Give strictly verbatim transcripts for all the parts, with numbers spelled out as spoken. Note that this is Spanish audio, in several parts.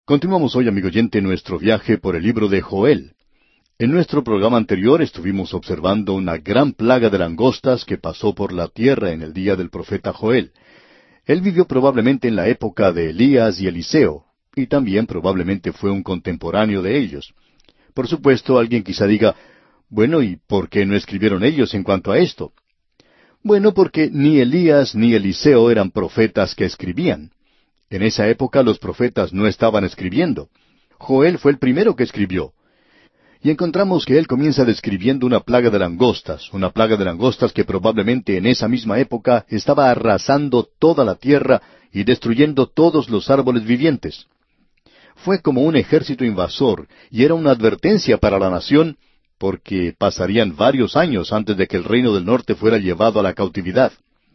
Continuamos hoy, amigo oyente, nuestro viaje por el libro de Joel. En nuestro programa anterior estuvimos observando una gran plaga de langostas que pasó por la tierra en el día del profeta Joel. Él vivió probablemente en la época de Elías y Eliseo, y también probablemente fue un contemporáneo de ellos. Por supuesto, alguien quizá diga, bueno, ¿y por qué no escribieron ellos en cuanto a esto? Bueno, porque ni Elías ni Eliseo eran profetas que escribían. En esa época los profetas no estaban escribiendo. Joel fue el primero que escribió. Y encontramos que él comienza describiendo una plaga de langostas, una plaga de langostas que probablemente en esa misma época estaba arrasando toda la tierra y destruyendo todos los árboles vivientes. Fue como un ejército invasor y era una advertencia para la nación, porque pasarían varios años antes de que el reino del norte fuera llevado a la cautividad.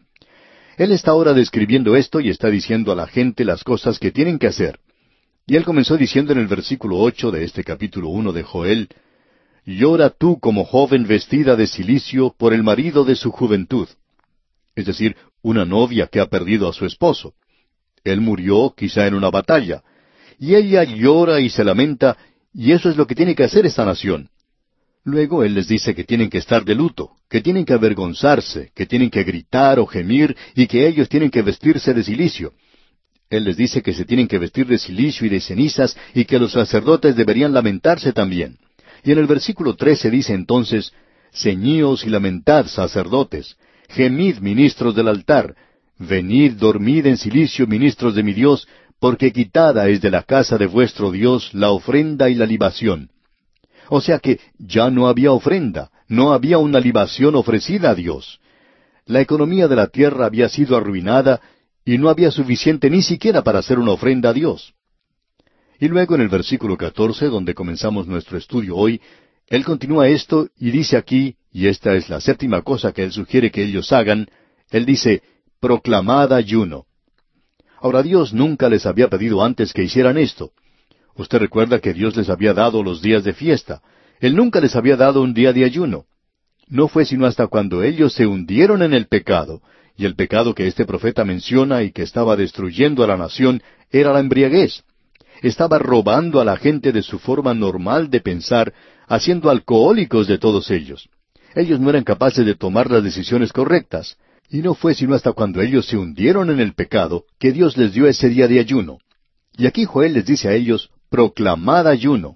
Él está ahora describiendo esto y está diciendo a la gente las cosas que tienen que hacer. Y él comenzó diciendo en el versículo ocho de este capítulo uno de Joel, «Llora tú como joven vestida de cilicio por el marido de su juventud». Es decir, una novia que ha perdido a su esposo. Él murió quizá en una batalla. Y ella llora y se lamenta, y eso es lo que tiene que hacer esta nación. Luego él les dice que tienen que estar de luto, que tienen que avergonzarse, que tienen que gritar o gemir, y que ellos tienen que vestirse de cilicio. Él les dice que se tienen que vestir de cilicio y de cenizas, y que los sacerdotes deberían lamentarse también. Y en el versículo trece dice entonces, «Ceñíos y lamentad, sacerdotes, gemid, ministros del altar, venid, dormid en cilicio, ministros de mi Dios, porque quitada es de la casa de vuestro Dios la ofrenda y la libación». O sea que ya no había ofrenda, no había una libación ofrecida a Dios. La economía de la tierra había sido arruinada y no había suficiente ni siquiera para hacer una ofrenda a Dios. Y luego en el versículo catorce, donde comenzamos nuestro estudio hoy, él continúa esto y dice aquí, y esta es la séptima cosa que él sugiere que ellos hagan, él dice, «Proclamad ayuno». Ahora Dios nunca les había pedido antes que hicieran esto. Usted recuerda que Dios les había dado los días de fiesta. Él nunca les había dado un día de ayuno. No fue sino hasta cuando ellos se hundieron en el pecado, y el pecado que este profeta menciona y que estaba destruyendo a la nación era la embriaguez. Estaba robando a la gente de su forma normal de pensar, haciendo alcohólicos de todos ellos. Ellos no eran capaces de tomar las decisiones correctas, y no fue sino hasta cuando ellos se hundieron en el pecado que Dios les dio ese día de ayuno. Y aquí Joel les dice a ellos, «Proclamad ayuno».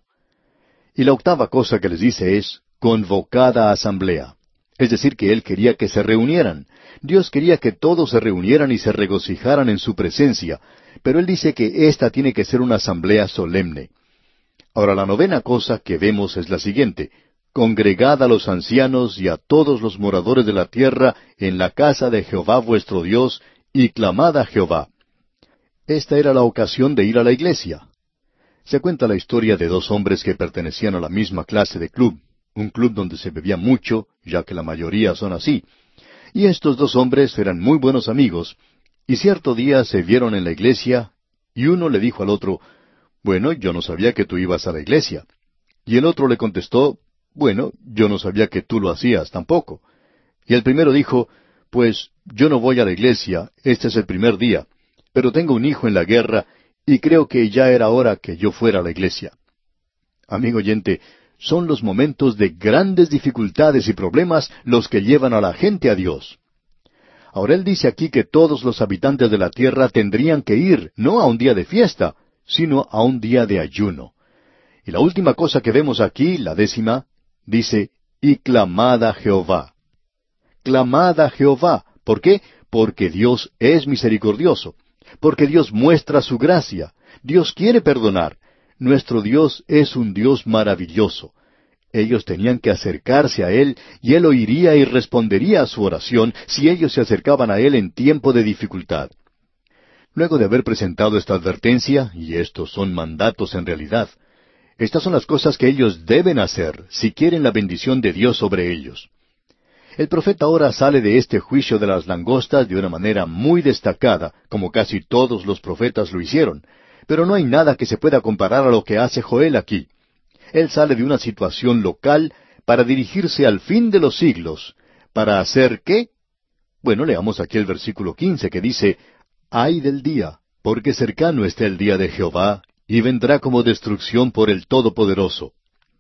Y la octava cosa que les dice es, «Convocada asamblea». Es decir, que Él quería que se reunieran. Dios quería que todos se reunieran y se regocijaran en su presencia, pero Él dice que esta tiene que ser una asamblea solemne. Ahora, la novena cosa que vemos es la siguiente, «Congregad a los ancianos y a todos los moradores de la tierra en la casa de Jehová vuestro Dios, y clamad a Jehová». Esta era la ocasión de ir a la iglesia. Se cuenta la historia de dos hombres que pertenecían a la misma clase de club, un club donde se bebía mucho, ya que la mayoría son así. Y estos dos hombres eran muy buenos amigos, y cierto día se vieron en la iglesia, y uno le dijo al otro, «Bueno, yo no sabía que tú ibas a la iglesia». Y el otro le contestó, «Bueno, yo no sabía que tú lo hacías tampoco». Y el primero dijo, «Pues yo no voy a la iglesia, este es el primer día, pero tengo un hijo en la guerra, y creo que ya era hora que yo fuera a la iglesia». Amigo oyente, son los momentos de grandes dificultades y problemas los que llevan a la gente a Dios. Ahora él dice aquí que todos los habitantes de la tierra tendrían que ir, no a un día de fiesta, sino a un día de ayuno. Y la última cosa que vemos aquí, la décima, dice, «Y clamad a Jehová». Clamad a Jehová. ¿Por qué? Porque Dios es misericordioso. Porque Dios muestra su gracia. Dios quiere perdonar. Nuestro Dios es un Dios maravilloso. Ellos tenían que acercarse a Él, y Él oiría y respondería a su oración si ellos se acercaban a Él en tiempo de dificultad. Luego de haber presentado esta advertencia, y estos son mandatos en realidad, estas son las cosas que ellos deben hacer si quieren la bendición de Dios sobre ellos. El profeta ahora sale de este juicio de las langostas de una manera muy destacada, como casi todos los profetas lo hicieron, pero no hay nada que se pueda comparar a lo que hace Joel aquí. Él sale de una situación local para dirigirse al fin de los siglos. ¿Para hacer qué? Bueno, leamos aquí el versículo quince que dice, «Ay del día, porque cercano está el día de Jehová, y vendrá como destrucción por el Todopoderoso.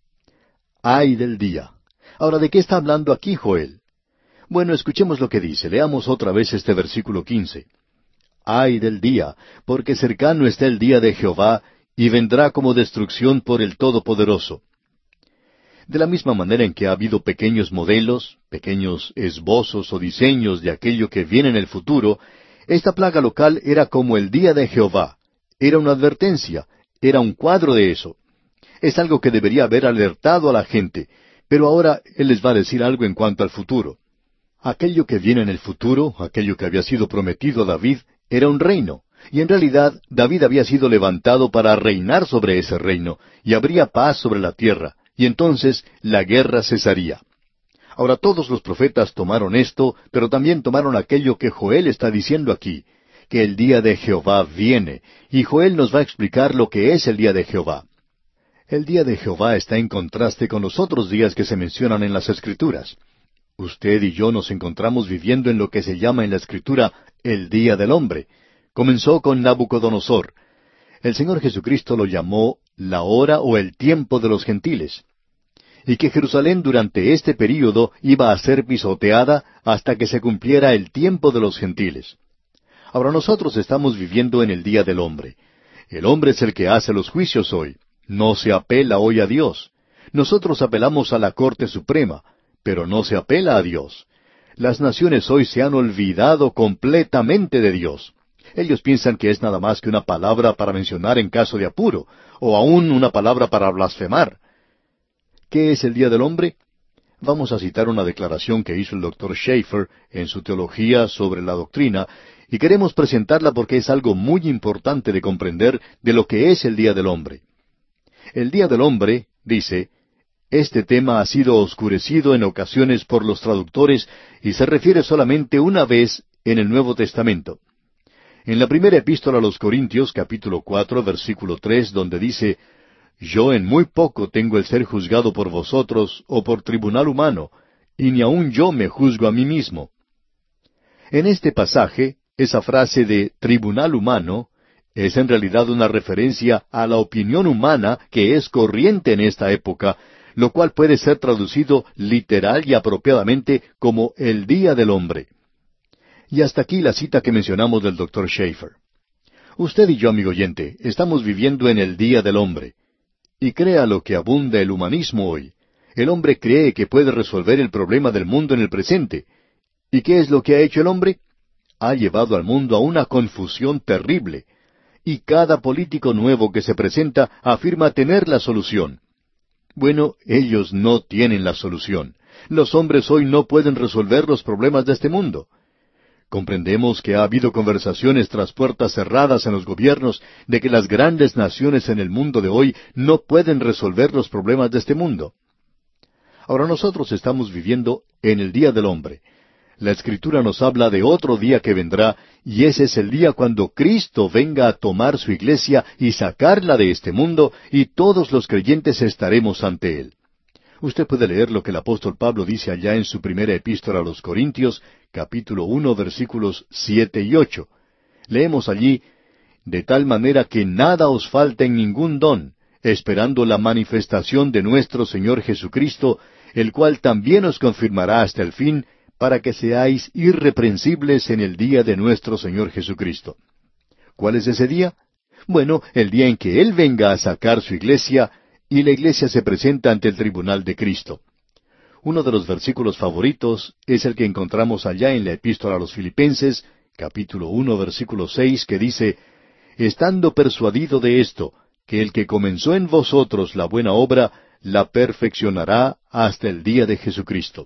¡Ay del día! Ahora, ¿de qué está hablando aquí Joel? Bueno, escuchemos lo que dice. Leamos otra vez este versículo quince. ¡Ay del día! Porque cercano está el día de Jehová, y vendrá como destrucción por el Todopoderoso. De la misma manera en que ha habido pequeños modelos, pequeños esbozos o diseños de aquello que viene en el futuro, esta plaga local era como el día de Jehová. Era una advertencia, era un cuadro de eso. Es algo que debería haber alertado a la gente, pero ahora Él les va a decir algo en cuanto al futuro. Aquello que viene en el futuro, aquello que había sido prometido a David, era un reino, y en realidad David había sido levantado para reinar sobre ese reino, y habría paz sobre la tierra, y entonces la guerra cesaría. Ahora todos los profetas tomaron esto, pero también tomaron aquello que Joel está diciendo aquí, que el día de Jehová viene, y Joel nos va a explicar lo que es el día de Jehová. El día de Jehová está en contraste con los otros días que se mencionan en las Escrituras. Usted y yo nos encontramos viviendo en lo que se llama en la Escritura el día del hombre. Comenzó con Nabucodonosor. El Señor Jesucristo lo llamó la hora o el tiempo de los gentiles. Y que Jerusalén durante este período iba a ser pisoteada hasta que se cumpliera el tiempo de los gentiles. Ahora nosotros estamos viviendo en el día del hombre. El hombre es el que hace los juicios hoy. No se apela hoy a Dios. Nosotros apelamos a la Corte Suprema, pero no se apela a Dios. Las naciones hoy se han olvidado completamente de Dios. Ellos piensan que es nada más que una palabra para mencionar en caso de apuro, o aún una palabra para blasfemar. ¿Qué es el día del hombre? Vamos a citar una declaración que hizo el doctor Schaeffer en su teología sobre la doctrina, y queremos presentarla porque es algo muy importante de comprender de lo que es el día del hombre. El día del hombre, dice, este tema ha sido oscurecido en ocasiones por los traductores y se refiere solamente una vez en el Nuevo Testamento. En la primera epístola a los Corintios, capítulo cuatro, versículo tres, donde dice, «Yo en muy poco tengo el ser juzgado por vosotros o por tribunal humano, y ni aun yo me juzgo a mí mismo». En este pasaje, esa frase de tribunal humano es en realidad una referencia a la opinión humana que es corriente en esta época, lo cual puede ser traducido literal y apropiadamente como el día del hombre. Y hasta aquí la cita que mencionamos del doctor Schaeffer. Usted y yo, amigo oyente, estamos viviendo en el día del hombre. Y crea lo que abunda el humanismo hoy. El hombre cree que puede resolver el problema del mundo en el presente. ¿Y qué es lo que ha hecho el hombre? Ha llevado al mundo a una confusión terrible. Y cada político nuevo que se presenta afirma tener la solución. Bueno, ellos no tienen la solución. Los hombres hoy no pueden resolver los problemas de este mundo. Comprendemos que ha habido conversaciones tras puertas cerradas en los gobiernos de que las grandes naciones en el mundo de hoy no pueden resolver los problemas de este mundo. Ahora nosotros estamos viviendo en el día del hombre. La Escritura nos habla de otro día que vendrá, y ese es el día cuando Cristo venga a tomar su iglesia y sacarla de este mundo, y todos los creyentes estaremos ante Él. Usted puede leer lo que el apóstol Pablo dice allá en su primera epístola a los Corintios, capítulo uno, versículos siete y ocho. Leemos allí, «De tal manera que nada os falta en ningún don, esperando la manifestación de nuestro Señor Jesucristo, el cual también os confirmará hasta el fin, para que seáis irreprensibles en el día de nuestro Señor Jesucristo». ¿Cuál es ese día? Bueno, el día en que Él venga a sacar su iglesia, y la iglesia se presenta ante el tribunal de Cristo. Uno de los versículos favoritos es el que encontramos allá en la epístola a los Filipenses, capítulo uno, versículo seis, que dice, «Estando persuadido de esto, que el que comenzó en vosotros la buena obra, la perfeccionará hasta el día de Jesucristo».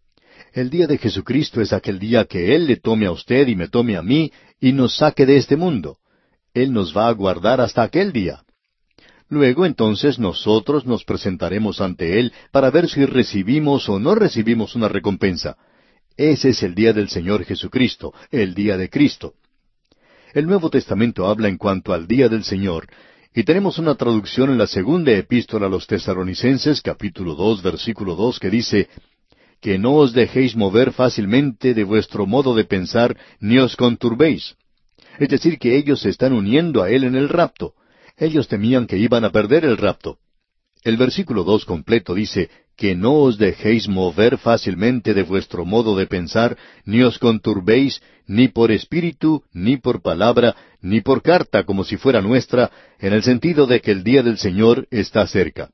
El día de Jesucristo es aquel día que Él le tome a usted y me tome a mí y nos saque de este mundo. Él nos va a guardar hasta aquel día. Luego entonces nosotros nos presentaremos ante Él para ver si recibimos o no recibimos una recompensa. Ese es el día del Señor Jesucristo, el día de Cristo. El Nuevo Testamento habla en cuanto al día del Señor, y tenemos una traducción en la segunda epístola a los Tesalonicenses, capítulo dos, versículo dos, que dice, «Que no os dejéis mover fácilmente de vuestro modo de pensar, ni os conturbéis». Es decir, que ellos se están uniendo a Él en el rapto. Ellos temían que iban a perder el rapto. El versículo dos completo dice, que no os dejéis mover fácilmente de vuestro modo de pensar, ni os conturbéis, ni por espíritu, ni por palabra, ni por carta como si fuera nuestra, en el sentido de que el día del Señor está cerca.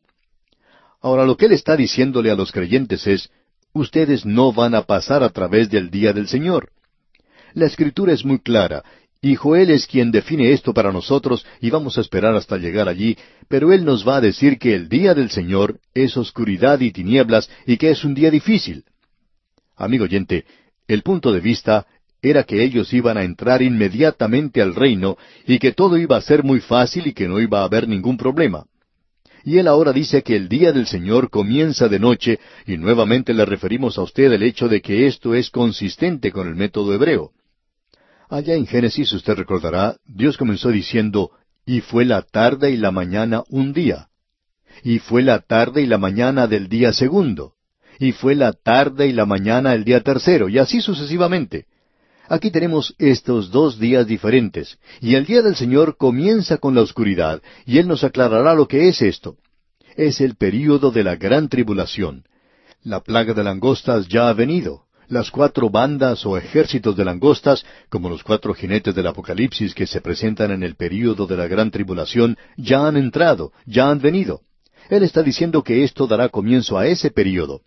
Ahora lo que él está diciéndole a los creyentes es, ustedes no van a pasar a través del día del Señor. La Escritura es muy clara, y Joel es quien define esto para nosotros, y vamos a esperar hasta llegar allí, pero él nos va a decir que el día del Señor es oscuridad y tinieblas, y que es un día difícil. Amigo oyente, el punto de vista era que ellos iban a entrar inmediatamente al reino, y que todo iba a ser muy fácil y que no iba a haber ningún problema. Y él ahora dice que el día del Señor comienza de noche, y nuevamente le referimos a usted el hecho de que esto es consistente con el método hebreo. Allá en Génesis, usted recordará, Dios comenzó diciendo, y fue la tarde y la mañana un día. Y fue la tarde y la mañana del día segundo. Y fue la tarde y la mañana el día tercero, y así sucesivamente. Aquí tenemos estos dos días diferentes, y el día del Señor comienza con la oscuridad, y Él nos aclarará lo que es esto. Es el período de la gran tribulación. La plaga de langostas ya ha venido. Las cuatro bandas o ejércitos de langostas, como los cuatro jinetes del Apocalipsis que se presentan en el período de la gran tribulación, ya han entrado, ya han venido. Él está diciendo que esto dará comienzo a ese período.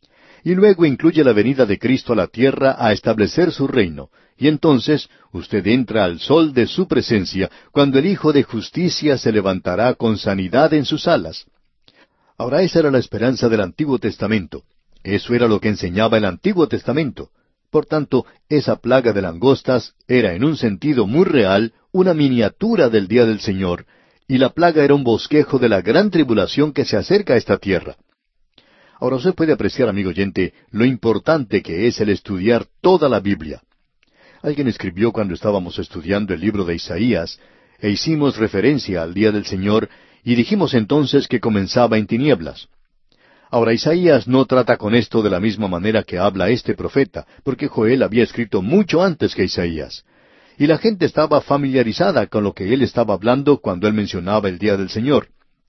Y luego incluye la venida de Cristo a la tierra a establecer su reino. Y entonces usted entra al sol de su presencia, cuando el Hijo de Justicia se levantará con sanidad en sus alas. Ahora esa era la esperanza del Antiguo Testamento. Eso era lo que enseñaba el Antiguo Testamento. Por tanto, esa plaga de langostas era en un sentido muy real una miniatura del día del Señor, y la plaga era un bosquejo de la gran tribulación que se acerca a esta tierra. Ahora usted puede apreciar, amigo oyente, lo importante que es el estudiar toda la Biblia. Alguien escribió cuando estábamos estudiando el libro de Isaías, e hicimos referencia al día del Señor, y dijimos entonces que comenzaba en tinieblas. Ahora Isaías no trata con esto de la misma manera que habla este profeta, porque Joel había escrito mucho antes que Isaías. Y la gente estaba familiarizada con lo que él estaba hablando cuando él mencionaba el día del Señor.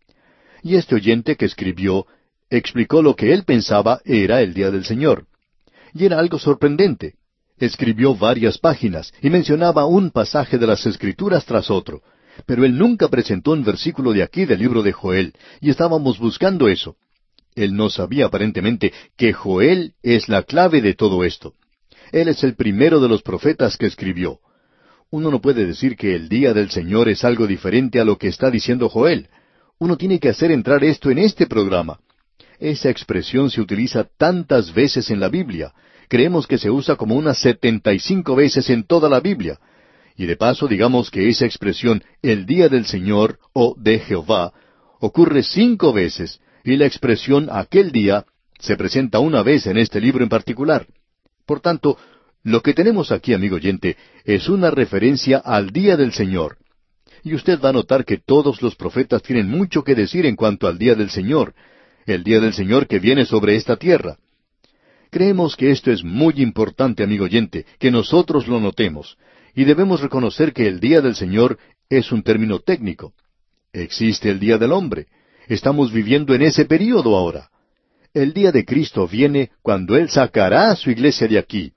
Y este oyente que escribió explicó lo que él pensaba era el día del Señor. Y era algo sorprendente. Escribió varias páginas y mencionaba un pasaje de las Escrituras tras otro. Pero él nunca presentó un versículo de aquí del libro de Joel, y estábamos buscando eso. Él no sabía aparentemente que Joel es la clave de todo esto. Él es el primero de los profetas que escribió. Uno no puede decir que el día del Señor es algo diferente a lo que está diciendo Joel. Uno tiene que hacer entrar esto en este programa. Esa expresión se utiliza tantas veces en la Biblia. Creemos que se usa como unas setenta y cinco veces en toda la Biblia. Y de paso digamos que esa expresión, el día del Señor, o de Jehová, ocurre cinco veces, y la expresión aquel día se presenta una vez en este libro en particular. Por tanto, lo que tenemos aquí, amigo oyente, es una referencia al día del Señor. Y usted va a notar que todos los profetas tienen mucho que decir en cuanto al día del Señor, el día del Señor que viene sobre esta tierra. Creemos que esto es muy importante, amigo oyente, que nosotros lo notemos, y debemos reconocer que el día del Señor es un término técnico. Existe el día del hombre. Estamos viviendo en ese período ahora. El día de Cristo viene cuando Él sacará a su iglesia de aquí.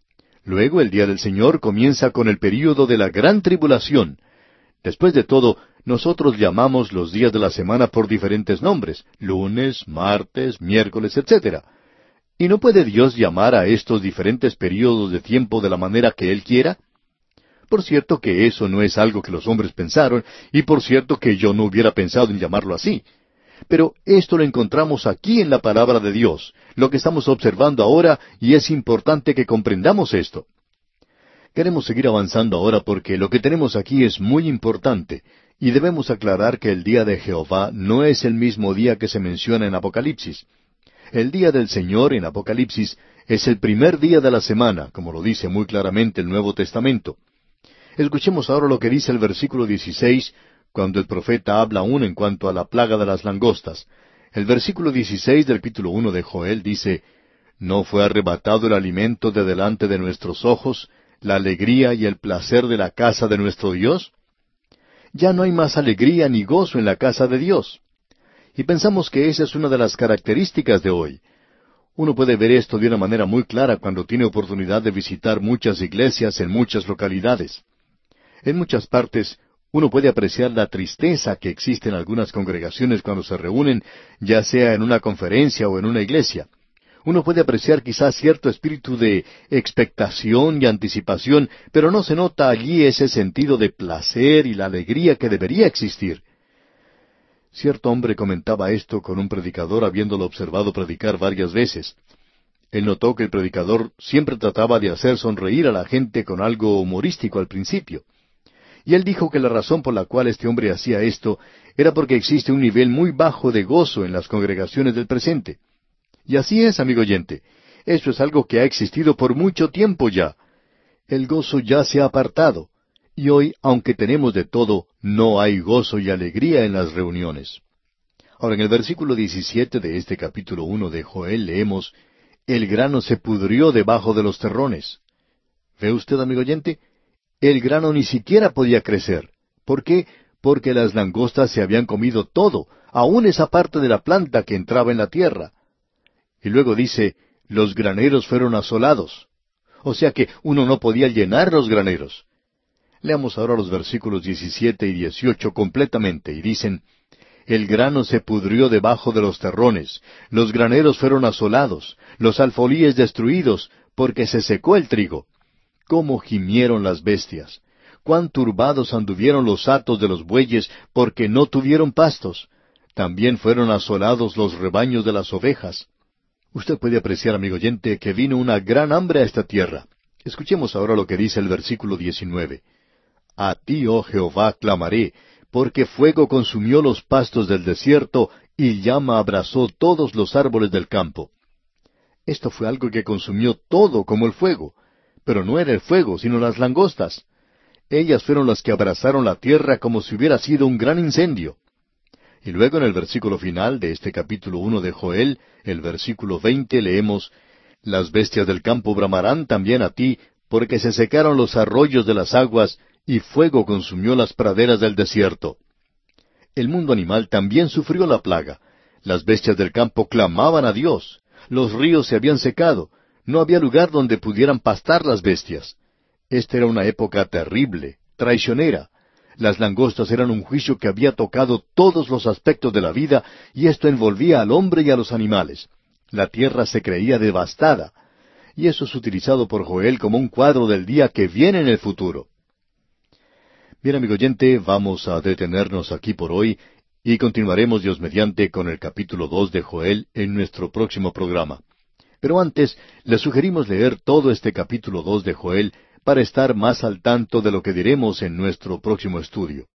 Luego el día del Señor comienza con el período de la gran tribulación. Después de todo, nosotros llamamos los días de la semana por diferentes nombres, lunes, martes, miércoles, etcétera. ¿Y no puede Dios llamar a estos diferentes períodos de tiempo de la manera que Él quiera? Por cierto que eso no es algo que los hombres pensaron, y por cierto que yo no hubiera pensado en llamarlo así. Pero esto lo encontramos aquí en la palabra de Dios, lo que estamos observando ahora, y es importante que comprendamos esto. Queremos seguir avanzando ahora porque lo que tenemos aquí es muy importante, y debemos aclarar que el día de Jehová no es el mismo día que se menciona en Apocalipsis. El día del Señor en Apocalipsis es el primer día de la semana, como lo dice muy claramente el Nuevo Testamento. Escuchemos ahora lo que dice el versículo dieciséis, cuando el profeta habla aún en cuanto a la plaga de las langostas. El versículo dieciséis del capítulo uno de Joel dice, ¿No fue arrebatado el alimento de delante de nuestros ojos, la alegría y el placer de la casa de nuestro Dios? Ya no hay más alegría ni gozo en la casa de Dios. Y pensamos que esa es una de las características de hoy. Uno puede ver esto de una manera muy clara cuando tiene oportunidad de visitar muchas iglesias en muchas localidades. En muchas partes, uno puede apreciar la tristeza que existe en algunas congregaciones cuando se reúnen, ya sea en una conferencia o en una iglesia. Uno puede apreciar quizás cierto espíritu de expectación y anticipación, pero no se nota allí ese sentido de placer y la alegría que debería existir. Cierto hombre comentaba esto con un predicador habiéndolo observado predicar varias veces. Él notó que el predicador siempre trataba de hacer sonreír a la gente con algo humorístico al principio. Y él dijo que la razón por la cual este hombre hacía esto era porque existe un nivel muy bajo de gozo en las congregaciones del presente. Y así es, amigo oyente. Eso es algo que ha existido por mucho tiempo ya. El gozo ya se ha apartado. Y hoy, aunque tenemos de todo, no hay gozo y alegría en las reuniones. Ahora, en el versículo diecisiete de este capítulo uno de Joel leemos, «El grano se pudrió debajo de los terrones». ¿Ve usted, amigo oyente? El grano ni siquiera podía crecer. ¿Por qué? Porque las langostas se habían comido todo, aun esa parte de la planta que entraba en la tierra. Y luego dice, «Los graneros fueron asolados». O sea que uno no podía llenar los graneros. Leamos ahora los versículos diecisiete y dieciocho completamente, y dicen, «El grano se pudrió debajo de los terrones, los graneros fueron asolados, los alfolíes destruidos, porque se secó el trigo. Cómo gimieron las bestias, cuán turbados anduvieron los hatos de los bueyes, porque no tuvieron pastos. También fueron asolados los rebaños de las ovejas». Usted puede apreciar, amigo oyente, que vino una gran hambre a esta tierra. Escuchemos ahora lo que dice el versículo diecinueve. «A ti, oh Jehová, clamaré, porque fuego consumió los pastos del desierto, y llama abrazó todos los árboles del campo». Esto fue algo que consumió todo como el fuego. Pero no era el fuego, sino las langostas. Ellas fueron las que abrazaron la tierra como si hubiera sido un gran incendio. Y luego en el versículo final de este capítulo uno de Joel, el versículo veinte, leemos, «Las bestias del campo bramarán también a ti, porque se secaron los arroyos de las aguas, y fuego consumió las praderas del desierto». El mundo animal también sufrió la plaga. Las bestias del campo clamaban a Dios. Los ríos se habían secado. No había lugar donde pudieran pastar las bestias. Esta era una época terrible, traicionera. Las langostas eran un juicio que había tocado todos los aspectos de la vida, y esto envolvía al hombre y a los animales. La tierra se creía devastada. Y eso es utilizado por Joel como un cuadro del día que viene en el futuro. Bien, amigo oyente, vamos a detenernos aquí por hoy, y continuaremos, Dios mediante, con el capítulo dos de Joel en nuestro próximo programa. Pero antes, le sugerimos leer todo este capítulo dos de Joel para estar más al tanto de lo que diremos en nuestro próximo estudio.